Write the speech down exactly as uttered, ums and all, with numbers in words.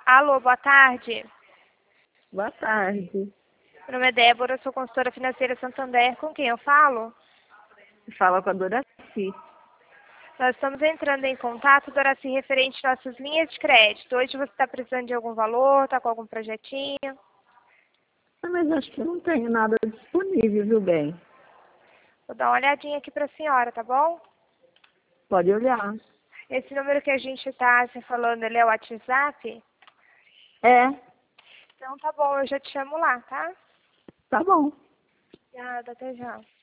Alô, boa tarde. Boa tarde. Meu nome é Débora, sou consultora financeira Santander. Com quem eu falo? Fala com a Doraci. Nós estamos entrando em contato, Doraci, referente às nossas linhas de crédito. Hoje você está precisando de algum valor, está com algum projetinho? Ah, mas acho que eu não tenho nada disponível, viu, bem? Vou dar uma olhadinha aqui para a senhora, tá bom? Pode olhar. Esse número que a gente está se falando, ele é o WhatsApp? É, Então tá bom, eu já te chamo lá, tá? tá bom. Obrigada, até já.